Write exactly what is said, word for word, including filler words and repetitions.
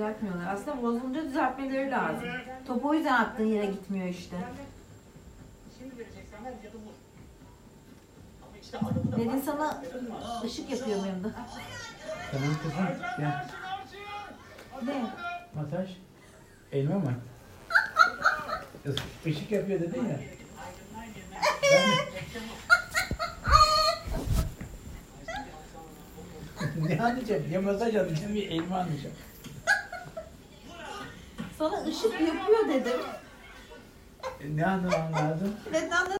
bırakmıyorlar. Aslında bozulunca düzeltmeleri lazım. Top o yüzden attığın yere gitmiyor işte. Dedin sana ışık yapıyor muyum da? Tamam kızım gel. Ne? Masaj. Elma mı? Işık yapıyor dedin ya. Ne anlayacağım? Ya masaj alacağım ya elma anlayacağım. Sana ışık yapıyor dedim. Ne anlamam lazım? Neden